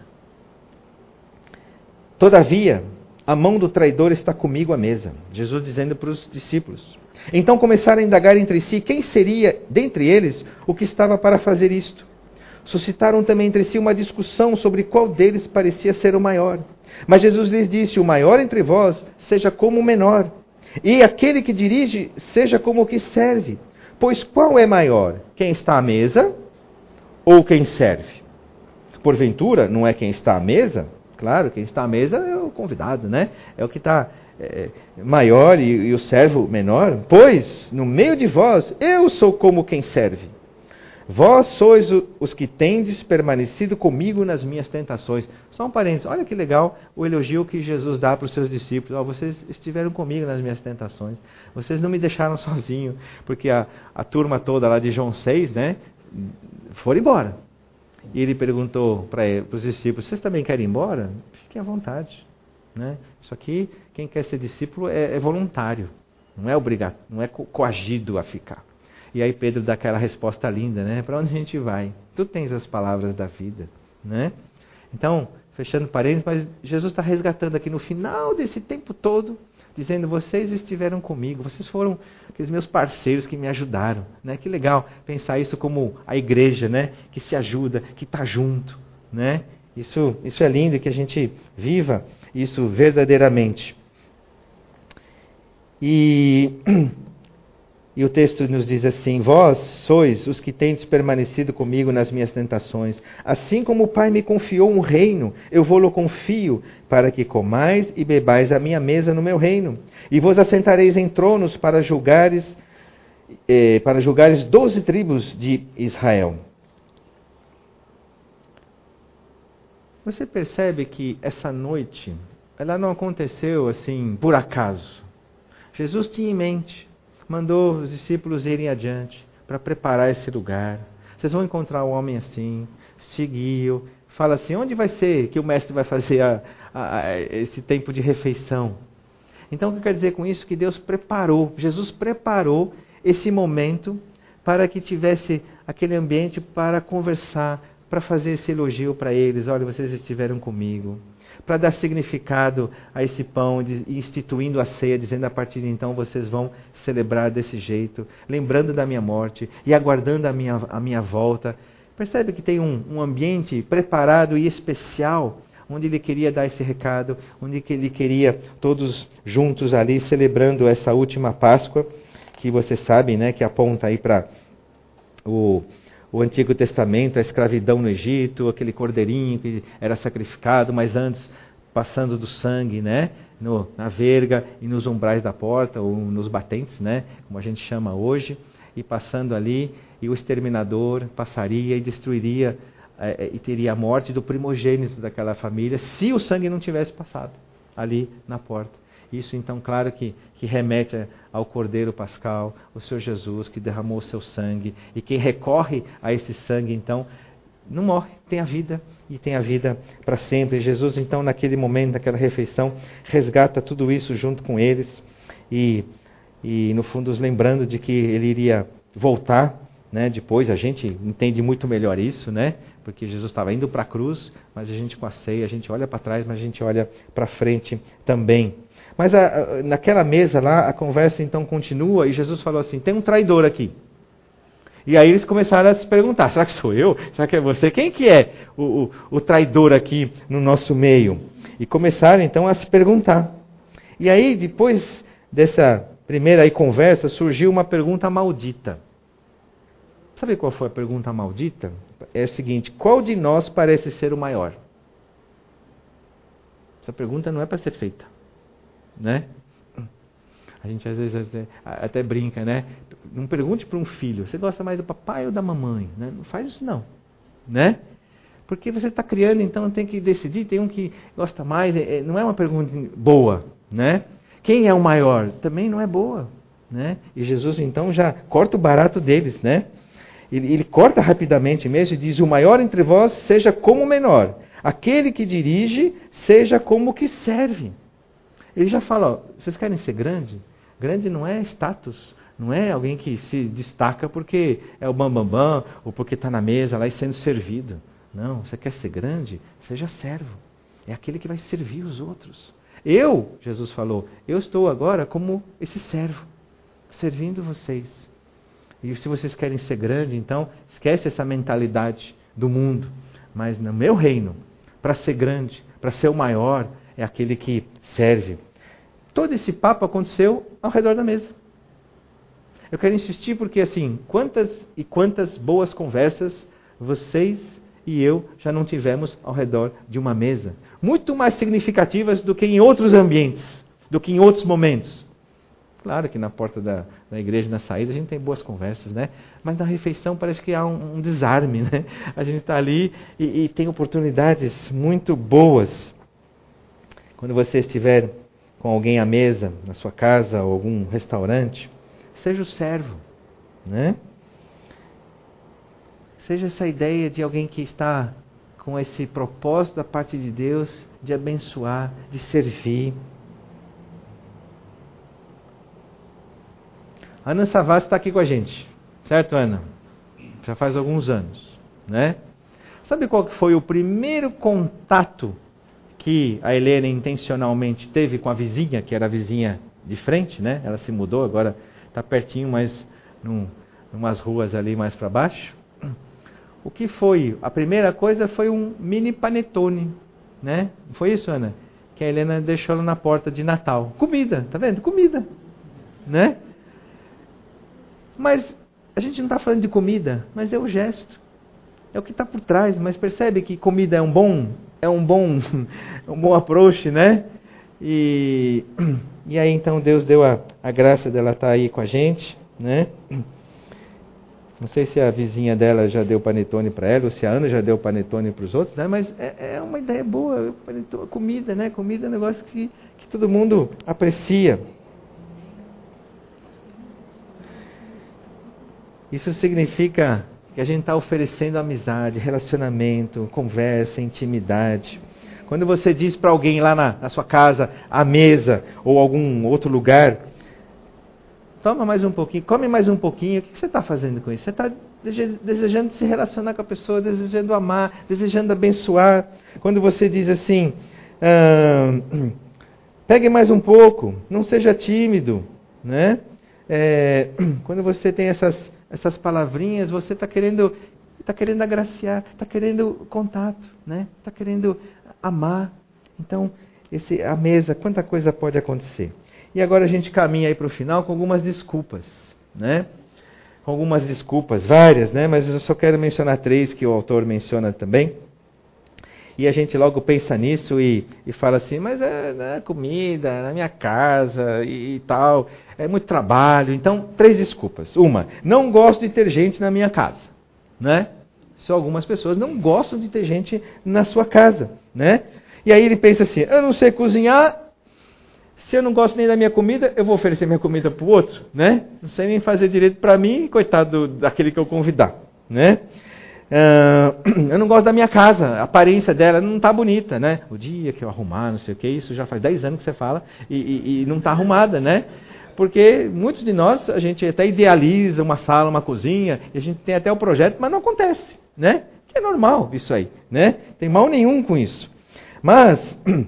Todavia, a mão do traidor está comigo à mesa. Jesus dizendo para os discípulos. Então começaram a indagar entre si quem seria, dentre eles, o que estava para fazer isto. Suscitaram também entre si uma discussão sobre qual deles parecia ser o maior. Mas Jesus lhes disse, o maior entre vós seja como o menor, e aquele que dirige seja como o que serve. Pois qual é maior, quem está à mesa ou quem serve? Porventura, não é quem está à mesa? Claro, quem está à mesa é o convidado, né? É o que está é, maior e, e o servo menor. Pois, no meio de vós, eu sou como quem serve. Vós sois os que tendes permanecido comigo nas minhas tentações. Só um parênteses, olha que legal o elogio que Jesus dá para os seus discípulos. Oh, vocês estiveram comigo nas minhas tentações. Vocês não me deixaram sozinho. Porque a, a turma toda lá de João seis, né, foram embora. E ele perguntou para os discípulos, vocês também querem ir embora? Fiquem à vontade. Né? Isso aqui, quem quer ser discípulo é, é voluntário. Não é obrigado, não é co- coagido a ficar. E aí Pedro dá aquela resposta linda, né? Para onde a gente vai? Tu tens as palavras da vida, né? Então, fechando parênteses, mas Jesus está resgatando aqui no final desse tempo todo, dizendo, vocês estiveram comigo, vocês foram aqueles meus parceiros que me ajudaram, né? Que legal pensar isso como a igreja, né? Que se ajuda, que está junto, né? Isso, isso é lindo, que a gente viva isso verdadeiramente. E... E o texto nos diz assim, vós sois os que tendes permanecido comigo nas minhas tentações. Assim como o Pai me confiou um reino, eu vou-lo confio, para que comais e bebais a minha mesa no meu reino. E vos assentareis em tronos para julgares, eh, para julgares doze tribos de Israel. Você percebe que essa noite, ela não aconteceu assim, por acaso. Jesus tinha em mente. Mandou os discípulos irem adiante para preparar esse lugar. Vocês vão encontrar um homem assim, seguiu, fala assim, onde vai ser que o mestre vai fazer a, a, a, esse tempo de refeição? Então, o que quer dizer com isso? Que Deus preparou, Jesus preparou esse momento para que tivesse aquele ambiente para conversar, para fazer esse elogio para eles. Olha, vocês estiveram comigo. Para dar significado a esse pão, instituindo a ceia, dizendo a partir de então vocês vão celebrar desse jeito, lembrando da minha morte e aguardando a minha, a minha volta. Percebe que tem um, um ambiente preparado e especial, onde ele queria dar esse recado, onde ele queria todos juntos ali, celebrando essa última Páscoa, que vocês sabem, né, que aponta aí para o... O Antigo Testamento, a escravidão no Egito, aquele cordeirinho que era sacrificado, mas antes passando do sangue, né, no, na verga e nos umbrais da porta, ou nos batentes, né, como a gente chama hoje, e passando ali, e o exterminador passaria e destruiria, é, e teria a morte do primogênito daquela família, se o sangue não tivesse passado ali na porta. Isso, então, claro que, que remete ao Cordeiro Pascal, o Senhor Jesus, que derramou o seu sangue. E quem recorre a esse sangue, então, não morre, tem a vida, e tem a vida para sempre. Jesus, então, naquele momento, naquela refeição, resgata tudo isso junto com eles. E, e no fundo, os lembrando de que ele iria voltar, né, depois. A gente entende muito melhor isso, né? Porque Jesus estava indo para a cruz, mas a gente com a ceia, a gente olha para trás, mas a gente olha para frente também. Mas a, a, naquela mesa lá, a conversa então continua e Jesus falou assim, tem um traidor aqui. E aí eles começaram a se perguntar, será que sou eu? Será que é você? Quem que é o, o, o traidor aqui no nosso meio? E começaram então a se perguntar. E aí, depois dessa primeira aí conversa, surgiu uma pergunta maldita. Sabe qual foi a pergunta maldita? É o seguinte, qual de nós parece ser o maior? Essa pergunta não é para ser feita. Né? A gente às vezes até, até brinca, né? Não pergunte para um filho, você gosta mais do papai ou da mamãe? Né? Não faz isso não, né? Porque você está criando, então tem que decidir, tem um que gosta mais. É, não é uma pergunta boa, né? Quem é o maior? Também não é boa, né? E Jesus então já corta o barato deles, né? Ele, ele corta rapidamente mesmo e diz: o maior entre vós seja como o menor. Aquele que dirige seja como o que serve. Ele já fala: ó, vocês querem ser grande? Grande não é status, não é alguém que se destaca porque é o bambambam bam, bam, ou porque está na mesa lá e sendo servido. Não, você quer ser grande? Seja servo. É aquele que vai servir os outros. Eu, Jesus falou, eu estou agora como esse servo, servindo vocês. E se vocês querem ser grande, então esquece essa mentalidade do mundo. Mas no meu reino, para ser grande, para ser o maior, é aquele que serve. Todo esse papo aconteceu ao redor da mesa. Eu quero insistir porque, assim, quantas e quantas boas conversas vocês e eu já não tivemos ao redor de uma mesa. Muito mais significativas do que em outros ambientes, do que em outros momentos. Claro que na porta da, da igreja, na saída, a gente tem boas conversas, né? Mas na refeição parece que há um, um desarme, né? A gente está ali e, e tem oportunidades muito boas. Quando você estiver com alguém à mesa, na sua casa ou algum restaurante, seja o servo, né? Seja essa ideia de alguém que está com esse propósito da parte de Deus de abençoar, de servir. Ana Savassi está aqui com a gente, certo, Ana? Já faz alguns anos, né? Sabe qual que foi o primeiro contato que a Helena intencionalmente teve com a vizinha, que era a vizinha de frente, né? Ela se mudou, agora está pertinho, mas num, numas ruas ali mais para baixo. O que foi? A primeira coisa foi um mini panetone, né? Foi isso, Ana? Que a Helena deixou lá na porta de Natal. Comida, tá vendo? Comida, né? Mas a gente não está falando de comida, mas é o gesto. É o que está por trás, mas percebe que comida é um bom, é um bom, um bom approach, né? E, e aí então Deus deu a, a graça dela estar aí com a gente, né? Não sei se a vizinha dela já deu panetone para ela, ou se a Ana já deu panetone para os outros, né? Mas é, é uma ideia boa, comida, né? Comida é um negócio que, que todo mundo aprecia. Isso significa que a gente está oferecendo amizade, relacionamento, conversa, intimidade. Quando você diz para alguém lá na, na sua casa, à mesa, ou algum outro lugar, toma mais um pouquinho, come mais um pouquinho, o que você está fazendo com isso? Você está desejando se relacionar com a pessoa, desejando amar, desejando abençoar. Quando você diz assim, ah, pegue mais um pouco, não seja tímido, né? É, quando você tem essas, essas palavrinhas, você está querendo, tá querendo agraciar, está querendo contato, né? Está querendo amar. Então, esse, a mesa, quanta coisa pode acontecer. E agora a gente caminha aí para o final com algumas desculpas, né? Com algumas desculpas, várias, né? Mas eu só quero mencionar três que o autor menciona também. E a gente logo pensa nisso e, e fala assim, mas é, é comida, na minha casa e, e tal, é muito trabalho. Então, três desculpas. Uma, não gosto de ter gente na minha casa, né? Só algumas pessoas não gostam de ter gente na sua casa, né? E aí ele pensa assim, eu não sei cozinhar, se eu não gosto nem da minha comida, eu vou oferecer minha comida para o outro, né? Não sei nem fazer direito para mim, coitado do, daquele que eu convidar, né? Uh, eu não gosto da minha casa, a aparência dela não está bonita, né? O dia que eu arrumar, não sei o que, isso já faz dez anos que você fala e, e, e não está arrumada, né? Porque muitos de nós, a gente até idealiza uma sala, uma cozinha, e a gente tem até o projeto, mas não acontece, né? Que é normal isso aí, né? Tem mal nenhum com isso. Mas,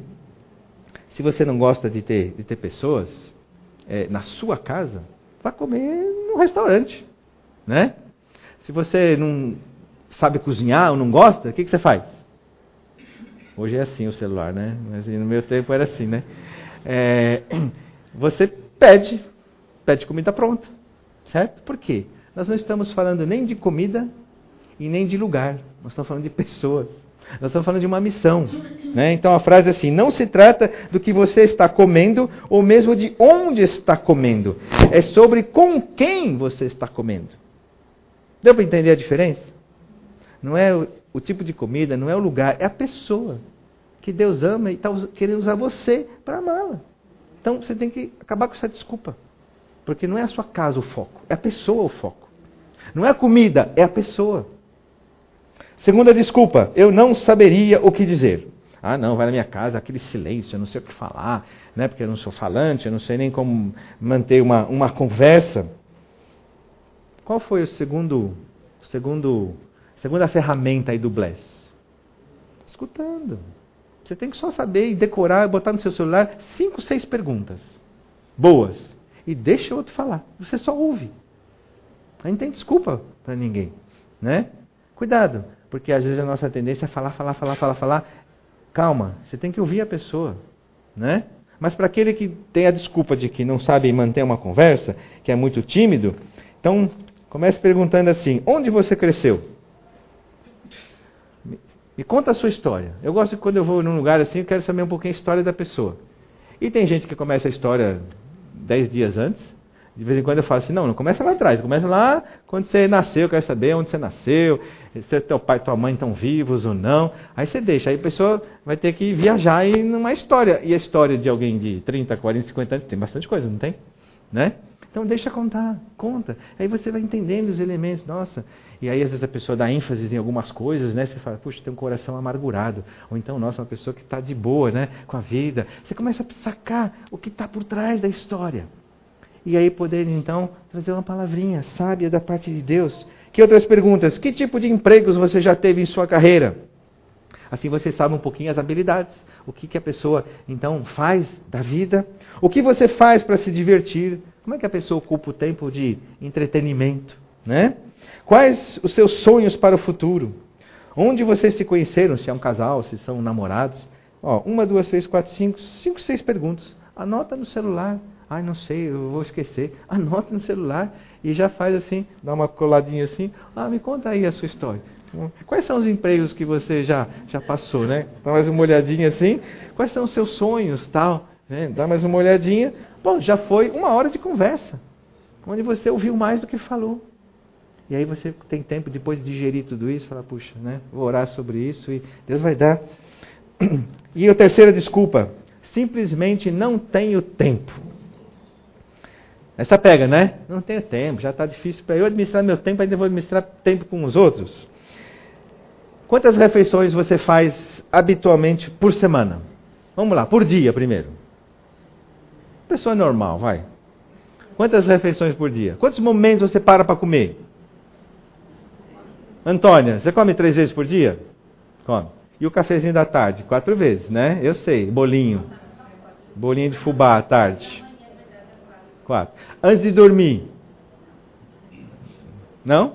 se você não gosta de ter, de ter pessoas é, na sua casa, vá comer num restaurante, né? Se você não sabe cozinhar ou não gosta, o que, que você faz? Hoje é assim o celular, né? Mas no meu tempo era assim, né? É, você pede, pede comida pronta, certo? Por quê? Nós não estamos falando nem de comida e nem de lugar. Nós estamos falando de pessoas. Nós estamos falando de uma missão, né? Então a frase é assim, não se trata do que você está comendo ou mesmo de onde está comendo. É sobre com quem você está comendo. Deu para entender a diferença? Não é o tipo de comida, não é o lugar, é a pessoa que Deus ama e está querendo usar você para amá-la. Então você tem que acabar com essa desculpa. Porque não é a sua casa o foco, é a pessoa o foco. Não é a comida, é a pessoa. Segunda desculpa, eu não saberia o que dizer. Ah, não, vai na minha casa, aquele silêncio, eu não sei o que falar, né? Porque eu não sou falante, eu não sei nem como manter uma, uma conversa. Qual foi o segundo, segundo, segunda ferramenta aí do Bless? Escutando. Você tem que só saber e decorar, botar no seu celular cinco, seis perguntas boas. E deixa o outro falar. Você só ouve. Aí não tem desculpa para ninguém, né? Cuidado, porque às vezes a nossa tendência é falar, falar, falar, falar, falar. Calma, você tem que ouvir a pessoa, né? Mas para aquele que tem a desculpa de que não sabe manter uma conversa, que é muito tímido, então comece perguntando assim: onde você cresceu? Me, me conta a sua história. Eu gosto de quando eu vou num lugar assim, eu quero saber um pouquinho a história da pessoa. E tem gente que começa a história dez dias antes. De vez em quando eu falo assim, não, não começa lá atrás, começa lá quando você nasceu, eu quero saber onde você nasceu, se teu pai e tua mãe estão vivos ou não. Aí você deixa, aí a pessoa vai ter que viajar e numa história. E a história de alguém de trinta, quarenta, cinquenta anos tem bastante coisa, não tem? Né? Então deixa contar, conta. Aí você vai entendendo os elementos, nossa. E aí às vezes a pessoa dá ênfase em algumas coisas, né? Você fala, puxa, tem um coração amargurado. Ou então, nossa, uma pessoa que está de boa, né? Com a vida. Você começa a sacar o que está por trás da história. E aí poder, então, trazer uma palavrinha sábia da parte de Deus. Que outras perguntas? Que tipo de empregos você já teve em sua carreira? Assim você sabe um pouquinho as habilidades. O que, que a pessoa, então, faz da vida. O que você faz para se divertir. Como é que a pessoa ocupa o tempo de entretenimento, né? Quais os seus sonhos para o futuro? Onde vocês se conheceram? Se é um casal, se são namorados. Ó, uma, duas, três, quatro, cinco, cinco, seis perguntas. Anota no celular. Ai, não sei, eu vou esquecer. Anota no celular e já faz assim, dá uma coladinha assim. Ah, me conta aí a sua história. Quais são os empregos que você já, já passou, né? Dá mais uma olhadinha assim. Quais são os seus sonhos, tal? Né? Dá mais uma olhadinha. Bom, já foi uma hora de conversa, onde você ouviu mais do que falou. E aí você tem tempo, depois de digerir tudo isso, falar, puxa, né? Vou orar sobre isso e Deus vai dar. E a terceira desculpa, simplesmente não tenho tempo. Essa pega, né? Não tenho tempo, já está difícil para eu administrar meu tempo, ainda vou administrar tempo com os outros. Quantas refeições você faz habitualmente por semana? Vamos lá, por dia primeiro. Pessoa normal, vai. Quantas refeições por dia? Quantos momentos você para para comer? Antônia, você come três vezes por dia? Come. E o cafezinho da tarde? Quatro vezes, né? Eu sei, bolinho. Bolinho de fubá à tarde. Quatro. Antes de dormir? Não?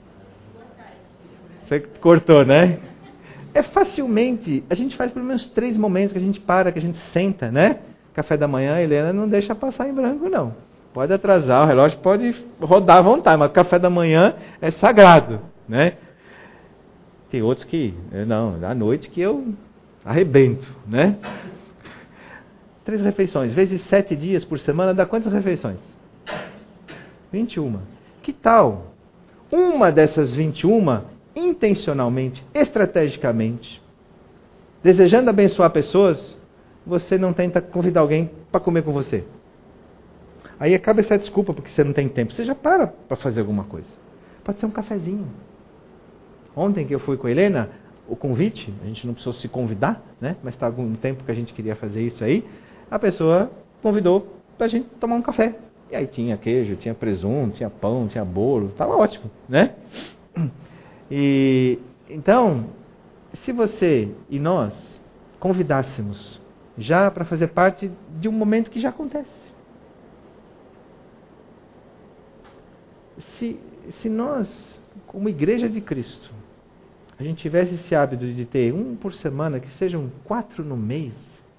Você cortou, né? É facilmente, a gente faz pelo menos três momentos que a gente para, que a gente senta, né? Café da manhã, a Helena não deixa passar em branco, não. Pode atrasar, o relógio pode rodar à vontade, mas café da manhã é sagrado, né? Tem outros que, não, à noite que eu arrebento, né? Três refeições, vezes sete dias por semana, dá quantas refeições? vinte e uma. Que tal uma dessas vinte e uma, intencionalmente, estrategicamente, desejando abençoar pessoas, você não tenta convidar alguém para comer com você? Aí acaba essa desculpa porque você não tem tempo. Você já para para fazer alguma coisa. Pode ser um cafezinho. Ontem que eu fui com a Helena, o convite, a gente não precisou se convidar, né? Mas está algum tempo que a gente queria fazer isso aí. A pessoa convidou para a gente tomar um café. E aí tinha queijo, tinha presunto, tinha pão, tinha bolo. Estava ótimo, né? E então, se você e nós convidássemos já para fazer parte de um momento que já acontece. Se, se nós, como igreja de Cristo, a gente tivesse esse hábito de ter um por semana, que sejam quatro no mês,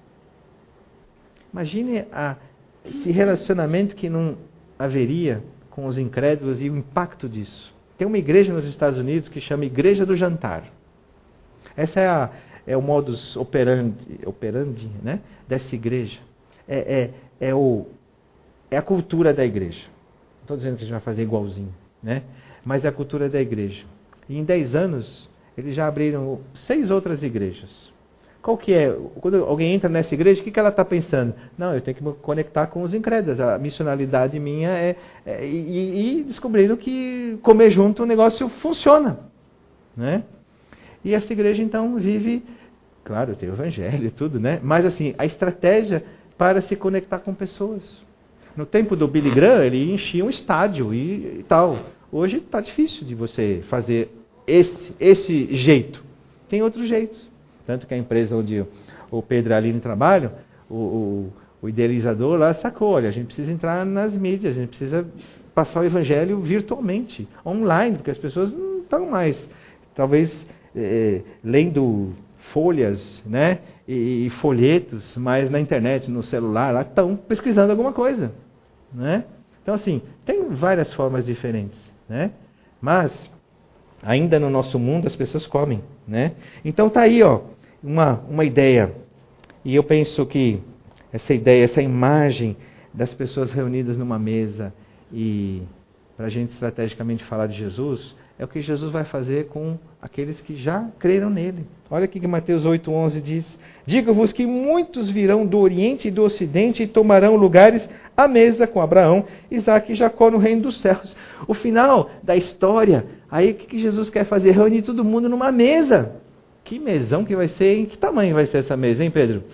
imagine a, esse relacionamento que não haveria com os incrédulos e o impacto disso. Tem uma igreja nos Estados Unidos que chama Igreja do Jantar. Essa é, a, é o modus operandi, operandi, né, dessa igreja. É, é, é, o, é a cultura da igreja. Não estou dizendo que a gente vai fazer igualzinho, né? Mas é a cultura da igreja. E em dez anos, eles já abriram seis outras igrejas. Qual que é? Quando alguém entra nessa igreja, o que, que ela está pensando? Não, eu tenho que me conectar com os incrédulos. A missionalidade minha é... é e, e descobriram que comer junto o negócio funciona. Né? E essa igreja, então, vive... Claro, tem o evangelho e tudo, né? Mas, assim, a estratégia para se conectar com pessoas. No tempo do Billy Graham, ele enchia um estádio e, e tal. Hoje está difícil de você fazer esse, esse jeito. Tem outros jeitos. Tanto que a empresa onde o Pedro e a Aline trabalham, o, o, o idealizador lá sacou, olha, a gente precisa entrar nas mídias, a gente precisa passar o evangelho virtualmente, online, porque as pessoas não estão mais, talvez, é, lendo folhas, né, e, e folhetos, mas na internet, no celular, lá estão pesquisando alguma coisa. Né? Então, assim, tem várias formas diferentes. Né? Mas, ainda no nosso mundo, as pessoas comem. Né? Então, está aí, ó, uma, uma ideia. E eu penso que essa ideia, essa imagem das pessoas reunidas numa mesa e para a gente estrategicamente falar de Jesus, é o que Jesus vai fazer com aqueles que já creram nele. Olha o que Mateus oito, onze diz. Digo-vos que muitos virão do Oriente e do Ocidente e tomarão lugares à mesa com Abraão, Isaque e Jacó no reino dos céus. O final da história, aí o que Jesus quer fazer? Reunir todo mundo numa mesa. Que mesão que vai ser, em que tamanho vai ser essa mesa, hein, Pedro?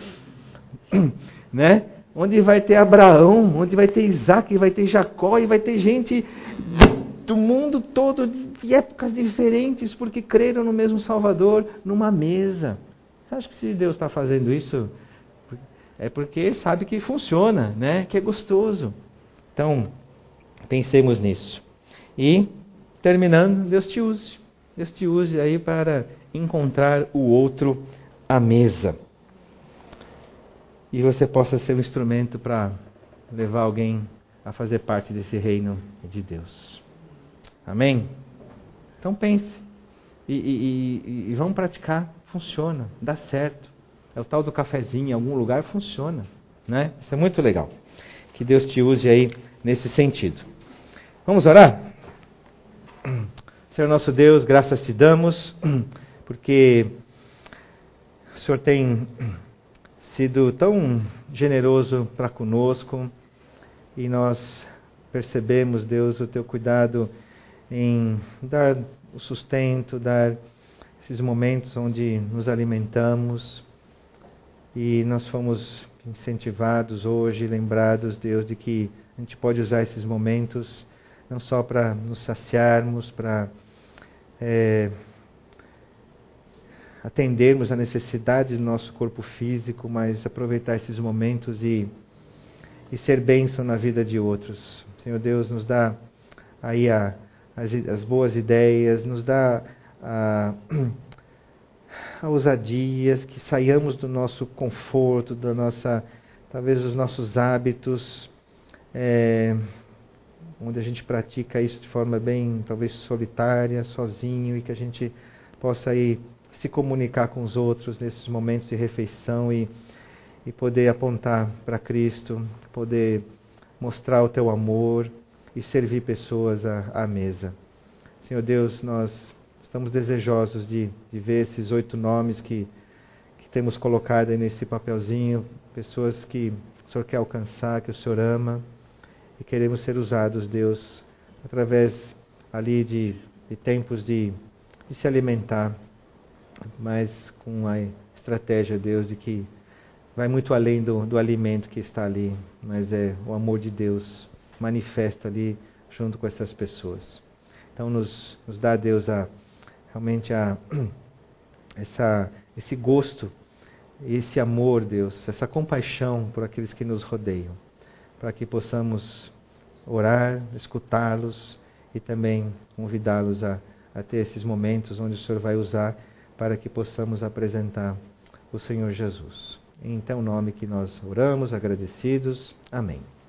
Né? Onde vai ter Abraão, onde vai ter Isaque, vai ter Jacó e vai ter gente do mundo todo, de épocas diferentes, porque creram no mesmo Salvador, numa mesa. Você acha que se Deus está fazendo isso, é porque sabe que funciona, né? Que é gostoso. Então, pensemos nisso. E, terminando, Deus te use. Deus te use aí para encontrar o outro à mesa. E você possa ser um instrumento para levar alguém a fazer parte desse reino de Deus. Amém? Então pense. E, e, e, e vamos praticar. Funciona. Dá certo. É o tal do cafezinho em algum lugar. Funciona. Né? Isso é muito legal. Que Deus te use aí nesse sentido. Vamos orar? Senhor nosso Deus, graças te damos. Porque o Senhor tem sido tão generoso para conosco. E nós percebemos, Deus, o teu cuidado em dar o sustento, dar esses momentos onde nos alimentamos. E nós fomos incentivados hoje, lembrados, Deus, de que a gente pode usar esses momentos não só para nos saciarmos, para é, atendermos a necessidade do nosso corpo físico, mas aproveitar esses momentos e, e ser bênção na vida de outros. Senhor Deus, nos dá aí a As, as boas ideias, nos dá a, a ousadia, que saiamos do nosso conforto, da nossa, talvez dos nossos hábitos, é, onde a gente pratica isso de forma bem, talvez solitária, sozinho, e que a gente possa aí se comunicar com os outros nesses momentos de refeição e, e poder apontar para Cristo, poder mostrar o teu amor e servir pessoas à, à mesa. Senhor Deus, nós estamos desejosos de, de ver esses oito nomes que, que temos colocado aí nesse papelzinho, pessoas que o Senhor quer alcançar, que o Senhor ama, e queremos ser usados, Deus, através ali de, de tempos de, de se alimentar, mas com a estratégia, Deus, de que vai muito além do, do alimento que está ali, mas é o amor de Deus manifesta ali junto com essas pessoas. Então nos, nos dá, Deus, a, realmente a, essa, esse gosto, esse amor, Deus, essa compaixão por aqueles que nos rodeiam, para que possamos orar, escutá-los e também convidá-los a, a ter esses momentos onde o Senhor vai usar para que possamos apresentar o Senhor Jesus. Em teu nome que nós oramos, agradecidos. Amém.